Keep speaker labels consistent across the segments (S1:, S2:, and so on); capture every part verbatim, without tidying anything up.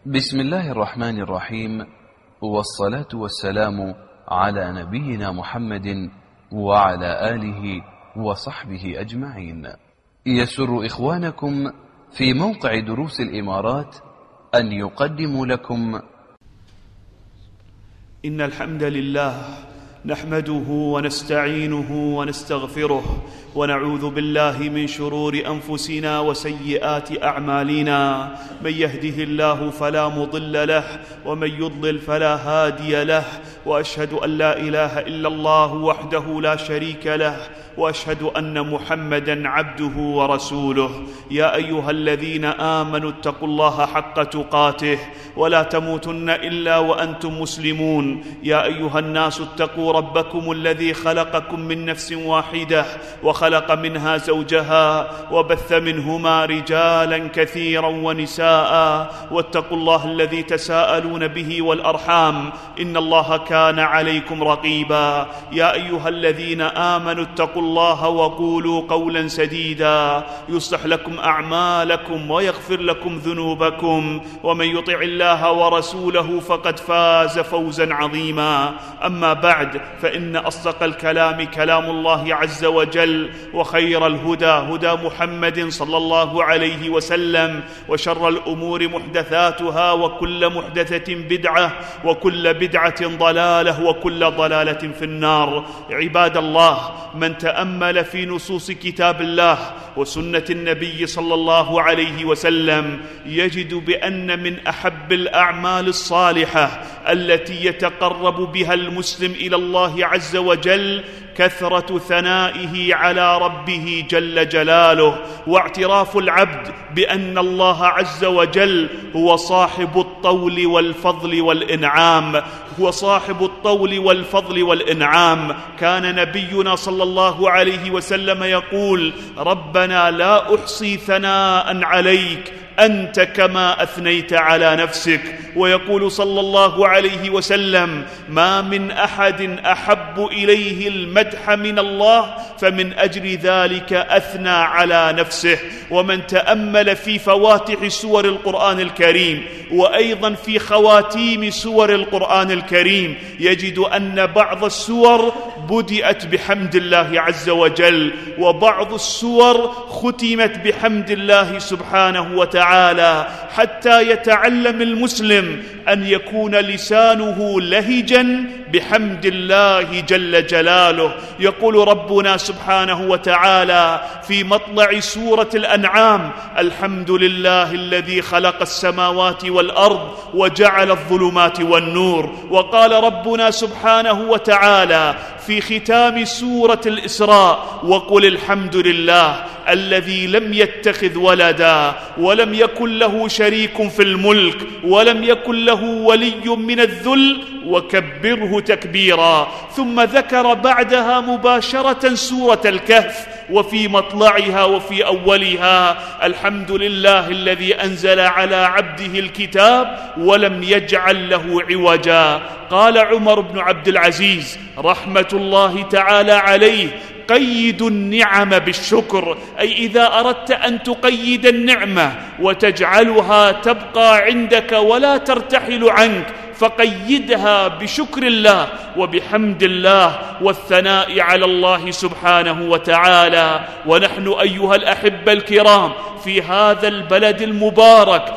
S1: بسم الله الرحمن الرحيم، والصلاة والسلام على نبينا محمد وعلى آله وصحبه أجمعين. يسر إخوانكم في موقع دروس الإمارات أن يقدموا لكم
S2: إن الحمد لله نحمده ونستعينه ونستغفره ونعوذ بالله من شرور أنفسنا وسيئات أعمالنا، من يهده الله فلا مضل له ومن يضلل فلا هادي له، وأشهد أن لا إله إلا الله وحده لا شريك له، وأشهد أن محمدًا عبده ورسوله. يا أيها الذين آمنوا اتقوا الله حق تقاته ولا تموتن إلا وأنتم مسلمون. يا أيها الناس اتقوا ربكم الذي خلقكم من نفس واحدة وخلق منها زوجها وبث منهما رجالا كثيرا ونساء، واتقوا الله الذي تساءلون به والأرحام إن الله كان عليكم رقيبا. يا أيها الذين آمنوا اتقوا الله وقولوا قولا سديدا يصلح لكم أعمالكم ويغفر لكم ذنوبكم، ومن يطع الله ورسوله فقد فاز فوزا عظيما. أما بعد، فإن أصدق الكلام كلام الله عز وجل، وخير الهدى هدى محمد صلى الله عليه وسلم، وشر الأمور محدثاتها، وكل محدثة بدعة، وكل بدعة ضلالة، وكل ضلالة في النار. عباد الله، من تأمل في نصوص كتاب الله وسنة النبي صلى الله عليه وسلم يجد بأن من أحب الأعمال الصالحة التي يتقرب بها المسلم إلى الله عز وجل كثرة ثنائه على ربه جل جلاله، واعتراف العبد بأن الله عز وجل هو صاحب الطول والفضل والإنعام هو صاحب الطول والفضل والإنعام. كان نبينا صلى الله عليه وسلم يقول: ربنا لا أحصي ثناء عليك أنت كما أثنيت على نفسك. ويقول صلى الله عليه وسلم: ما من أحد أحب إليه المدح من الله فمن أجل ذلك أثنى على نفسه. ومن تأمل في فواتح سور القرآن الكريم وأيضا في خواتيم سور القرآن الكريم يجد أن بعض السور بدأت بحمد الله عز وجل، وبعض السور ختمت بحمد الله سبحانه وتعالى، حتى يتعلم المسلم أن يكون لسانه لهجا بحمد الله جل جلاله. يقول ربنا سبحانه وتعالى في مطلع سورة الأنعام: الحمد لله الذي خلق السماوات والأرض وجعل الظلمات والنور. وقال ربنا سبحانه وتعالى في ختام سورة الإسراء: وقل الحمد لله الذي لم يتخذ ولدا ولم يكن له شريك في الملك ولم يكن له ولي من الذل وكبره تكبيرا. ثم ذكر بعدها مباشرة سورة الكهف، وفي مطلعها وفي أولها: الحمد لله الذي أنزل على عبده الكتاب ولم يجعل له عوجا. قال عمر بن عبد العزيز رحمة الله تعالى عليه: قيد النعم بالشكر، أي إذا أردت أن تقيد النعمة وتجعلها تبقى عندك ولا ترتحل عنك فقيدها بشكر الله وبحمد الله والثناء على الله سبحانه وتعالى. ونحن أيها الأحبة الكرام في هذا البلد المبارك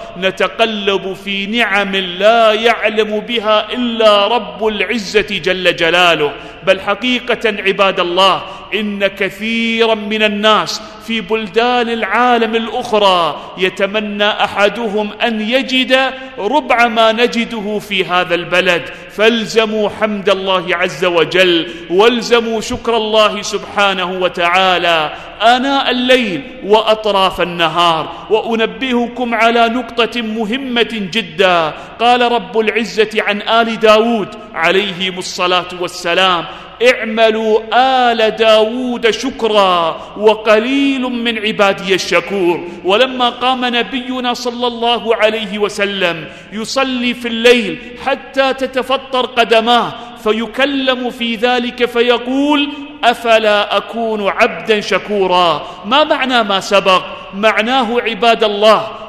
S2: نتقلب في نعم لا يعلم بها إلا رب العزة جل جلاله. بل حقيقة عباد الله، إن كثيرا من الناس في بلدان العالم الأخرى يتمنى أحدهم أن يجد ربع ما نجده في هذا البلد. فالزموا حمد الله عز وجل، والزموا شكر الله سبحانه وتعالى آناء الليل وأطراف النهار. وأنبهكم على نقطة مهمة جدا. قال رب العزة عن آل داود عليهم الصلاة والسلام: اعملوا آل داود شكرا وقليل من عبادي الشكور. ولما قام نبينا صلى الله عليه وسلم يصلي في الليل حتى تتفطر قدماه فيكلم في ذلك فيقول: أفلا أكون عبدا شكورا. ما معنى ما سبق؟ معناه عباد الله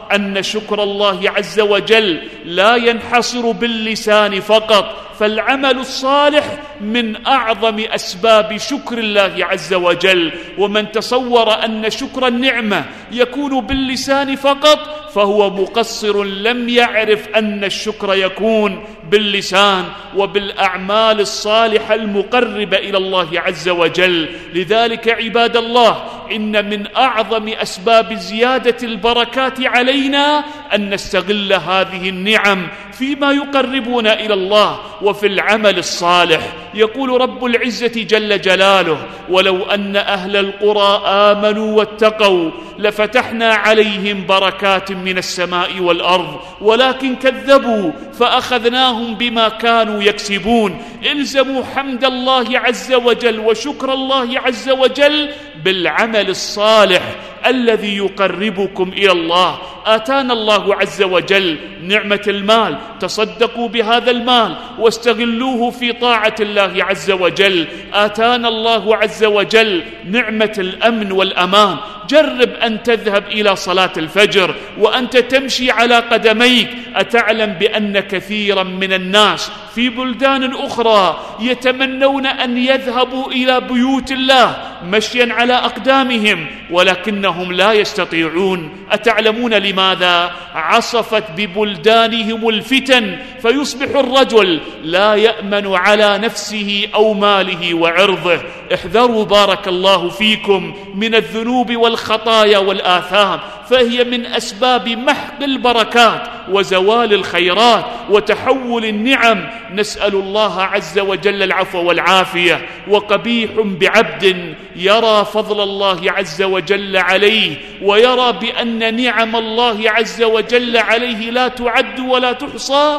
S2: أن شكر الله عز وجل لا ينحصر باللسان فقط، فالعمل الصالح من أعظم أسباب شكر الله عز وجل. ومن تصور أن شكر النعمة يكون باللسان فقط فهو مقصر، لم يعرف أن الشكر يكون باللسان وبالأعمال الصالحة المقربة إلى الله عز وجل. لذلك عباد الله، إن من أعظم أسباب زيادة البركات علينا أن نستغل هذه النعم فيما يقربنا إلى الله وفي العمل الصالح. يقول رب العزة جل جلاله: ولو أن أهل القرى آمنوا واتقوا لفتحنا عليهم بركات من السماء والأرض ولكن كذبوا فأخذناهم بما كانوا يكسبون. الزموا حمد الله عز وجل وشكر الله عز وجل بالعمل الصالح الذي يقربكم إلى الله. آتانا الله عز وجل نعمة المال، تصدقوا بهذا المال واستغلوه في طاعة الله عز وجل. آتانا الله عز وجل نعمة الأمن والأمان، جرب أن تذهب إلى صلاة الفجر وأنت تمشي على قدميك. أتعلم بأن كثيرا من الناس في بلدان أخرى يتمنون أن يذهبوا إلى بيوت الله مشيا على أقدامهم ولكنهم لا يستطيعون؟ أتعلمون لماذا؟ عصفت ببلدانهم الفتن، فيصبح الرجل لا يأمن على نفسه أو ماله وعرضه. احذروا بارك الله فيكم من الذنوب والخطايا والآثام، فهي من أسباب محق البركات وزوال الخيرات وتحول النعم. نسأل الله عز وجل العفو والعافية. وقبيح بعبد يرى فضل الله عز وجل عليه ويرى بأن نعم الله عز وجل عليه لا تعد ولا تحصى،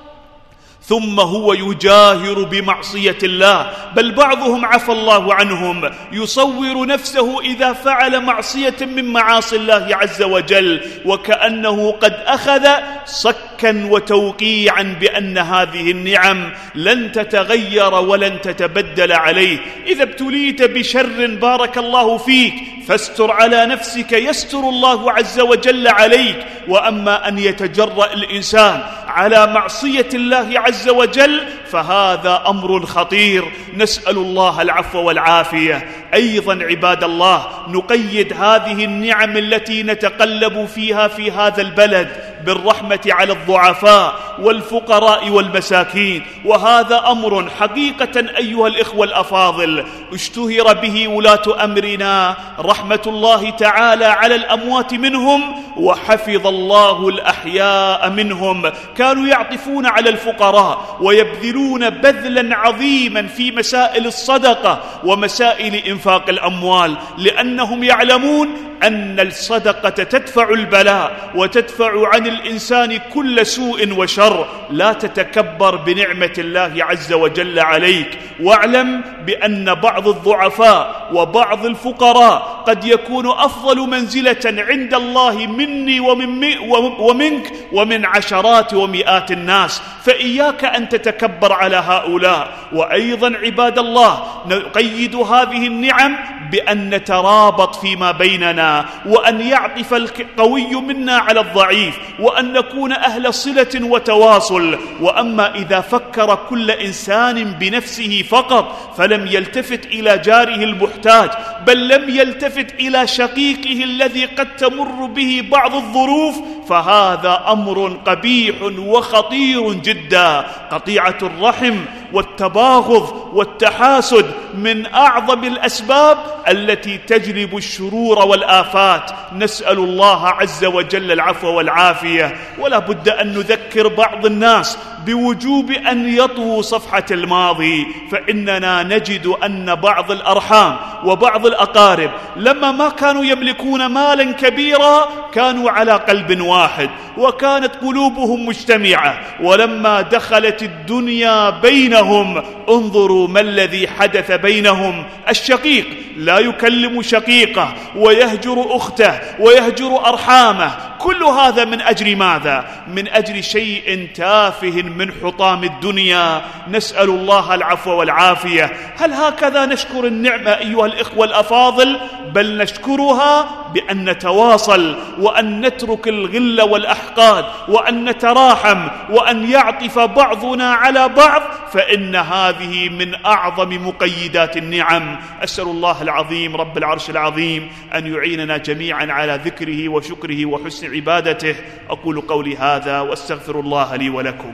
S2: ثم هو يجاهر بمعصية الله، بل بعضهم عفى الله عنهم يصور نفسه إذا فعل معصية من معاصي الله عز وجل وكأنه قد أخذ صكا وتوقيعا بأن هذه النعم لن تتغير ولن تتبدل عليه. إذا ابتليت بشر بارك الله فيك فاستر على نفسك يستر الله عز وجل عليك. وأما أن يتجرأ الإنسان على معصية الله عز وجل فهذا أمر خطير، نسأل الله العفو والعافية. أيضا عباد الله، نقيد هذه النعم التي نتقلب فيها في هذا البلد بالرحمة على الضعفاء والفقراء والمساكين، وهذا أمر حقيقة أيها الإخوة الأفاضل اشتهر به ولاة أمرنا رحمة الله تعالى على الأموات منهم وحفظ الله الأحياء منهم. كانوا يعطفون على الفقراء ويبذلون بذلا عظيما في مسائل الصدقة ومسائل إنفاق الأموال، لأنهم يعلمون أن الصدقة تدفع البلاء وتدفع عن الإنسان كل سوء وشر. لا تتكبر بنعمة الله عز وجل عليك، واعلم بأن بعض الضعفاء وبعض الفقراء قد يكون أفضل منزلة عند الله مني ومن ومنك ومن عشرات ومئات الناس، فإياك أن تتكبر على هؤلاء. وأيضا عباد الله، نقيد هذه النعم بأن نترابط فيما بيننا، وأن يعطف القوي منا على الضعيف، وأن نكون أهل صلة وتواصل. وأما إذا فكر كل إنسان بنفسه فقط فلم يلتفت إلى جاره المحتاج، بل لم يلتفت إلى شقيقه الذي قد تمر به بعض الظروف، فهذا أمر قبيح وخطير جدا. قطيعة الرحم والتباغض والتحاسد من أعظم الأسباب التي تجلب الشرور والآفات. نسأل الله عز وجل العفو والعافية. ولا بد أن نذكر بعض الناس بوجوب أن يطووا صفحة الماضي، فإننا نجد أن بعض الأرحام وبعض الأقارب لما ما كانوا يملكون مالا كبيرا كانوا على قلب واحد وكانت قلوبهم مجتمعة، ولما دخلت الدنيا بين بينهم. انظروا ما الذي حدث بينهم. الشقيق لا يكلم شقيقه ويهجر أخته ويهجر أرحامه، كل هذا من أجل ماذا؟ من أجل شيء تافه من حطام الدنيا. نسأل الله العفو والعافية. هل هكذا نشكر النعمة أيها الإخوة الأفاضل؟ بل نشكرها بأن نتواصل، وأن نترك الغل والأحقاد، وأن نتراحم، وأن يعطف بعضنا على بعض، فإن هذه من أعظم مقيدات النعم. أسأل الله العظيم رب العرش العظيم أن يعيننا جميعا على ذكره وشكره وحسن عبادته. أقول قولي هذا وأستغفر الله لي ولكم.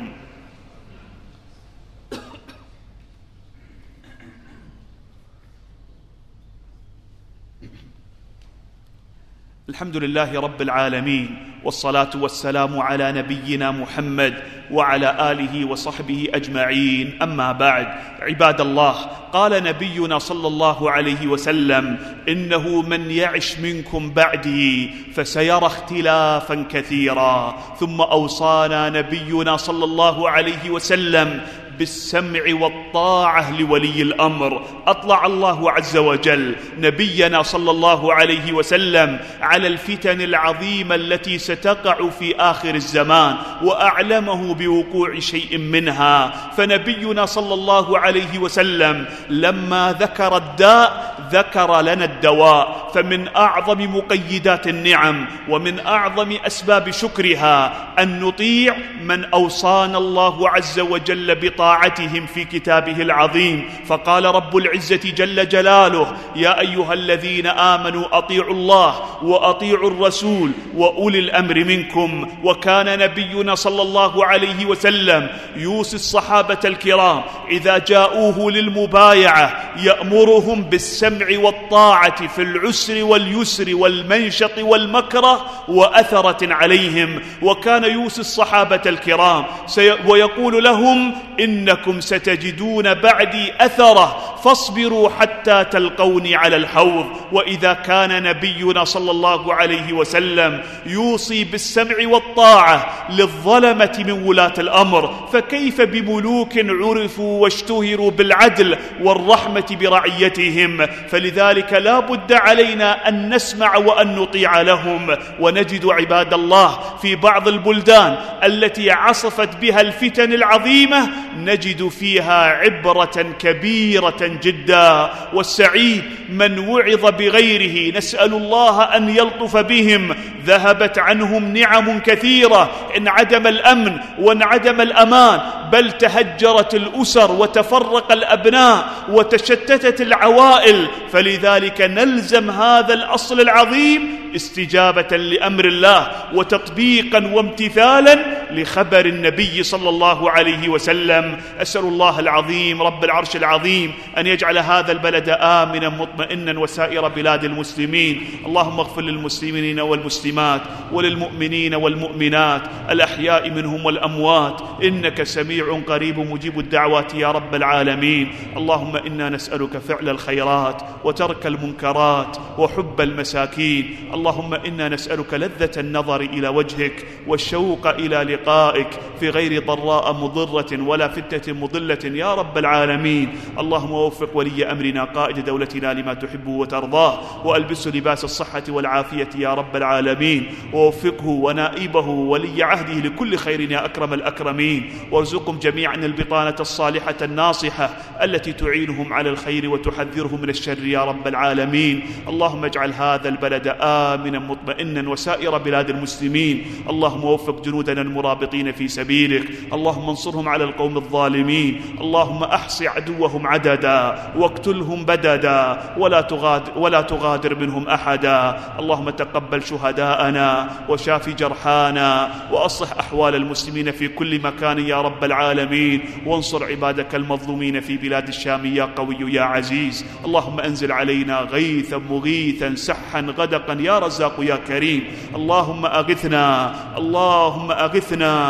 S2: الحمد لله رب العالمين، والصلاة والسلام على نبينا محمد وعلى آله وصحبه أجمعين. أما بعد، عباد الله، قال نبينا صلى الله عليه وسلم: إنه من يعش منكم بعدي فسيرى اختلافا كثيرا. ثم أوصانا نبينا صلى الله عليه وسلم بالسمع والطاعة لولي الأمر. أطلع الله عز وجل نبينا صلى الله عليه وسلم على الفتن العظيمة التي ستقع في آخر الزمان، وأعلمه بوقوع شيء منها. فنبينا صلى الله عليه وسلم لما ذكر الداء ذكر لنا الدواء. فمن أعظم مقيدات النعم ومن أعظم أسباب شكرها أن نطيع من أوصانا الله عز وجل بطاعتهم في كتابه العظيم. فقال رب العزة جل جلاله: يا أيها الذين آمنوا أطيعوا الله وأطيعوا الرسول وأولي الأمر منكم. وكان نبينا صلى الله عليه وسلم يوصي الصحابة الكرام إذا جاءوه للمبايعة يأمرهم بالسمع والطاعة في العسر واليسر والمنشط والمكره وأثرة عليهم. وكان يوصي الصحابة الكرام ويقول لهم: إنكم ستجدون بعدي أثرة فاصبروا حتى تلقوني على الحوض. وإذا كان نبينا صلى الله عليه وسلم يوصي بالسمع والطاعة للظلمة من ولاة الأمر، فكيف بملوك عرفوا واشتهروا بالعدل والرحمة برعيتهم؟ فلذلك لا بد علينا أن نسمع وأن نطيع لهم. ونجد عباد الله في بعض البلدان التي عصفت بها الفتن العظيمة نجد فيها عبرة كبيرة جدا. والسعيد من وعظ بغيره، نسأل الله أن يلطف بهم. ذهبت عنهم نعم كثيرة، انعدم الأمن وانعدم الأمان، بل تهجرت الأسر وتفرق الأبناء وتشتتت العوائل. فلذلك نلزم هذا الأصل العظيم استجابة لأمر الله وتطبيقا وامتثالا لخبر النبي صلى الله عليه وسلم. أسأل الله العظيم رب العرش العظيم أن يجعل هذا البلد آمنا مطمئنا وسائر بلاد المسلمين. اللهم اغفر للمسلمين والمسلمات وللمؤمنين والمؤمنات الأحياء منهم والأموات، إنك سميع قريب مجيب الدعوات يا رب العالمين. اللهم إنا نسألك فعل الخيرات وترك المنكرات وحب المساكين. اللهم إنا نسألك لذة النظر إلى وجهك والشوق إلى لقائك في غير ضراء مضرة ولا فتنة مضلة يا رب العالمين. اللهم وفق ولي أمرنا قائد دولتنا لما تحب وترضاه، وألبسه لباس الصحة والعافية يا رب العالمين، ووفقه ونائبه ولي عهده لكل خير يا أكرم الأكرمين. وارزقهم جميعا البطانة الصالحة الناصحة التي تعينهم على الخير وتحذرهم من الشر يا رب العالمين. اللهم اجعل هذا البلد آمنا مطمئنا وسائر بلاد المسلمين. اللهم وفق جنودنا المرابطين في سبيلك، اللهم انصرهم على القوم الظالمين. اللهم أحص عدوهم عددا واقتلهم بددا ولا تغادر, ولا تغادر منهم أحدا. اللهم تقبل شهداءنا وشاف جرحانا وأصلح أحوال المسلمين في كل مكان يا رب العالمين، وانصر عبادك المظلومين في بلاد الشام يا قوي يا عزيز. اللهم أنزل علينا غيثا مغيثا سحا غدقا يا رزاق يا كريم. اللهم أغثنا اللهم أغثنا اللهم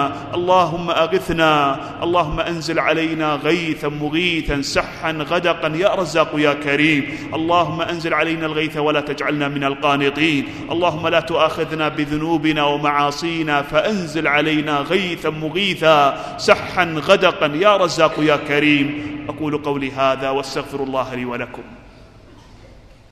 S2: اللهم أغثنا، اللهم أنزل علينا غيثا مغيثا سحا غدقا يا رزاق يا كريم. اللهم أنزل علينا الغيث ولا تجعلنا من القانطين. اللهم لا تؤاخذنا بذنوبنا ومعاصينا فأنزل علينا غيثا مغيثا سحا غدقا يا رزاق يا كريم. أقول قولي هذا واستغفر الله لي ولكم.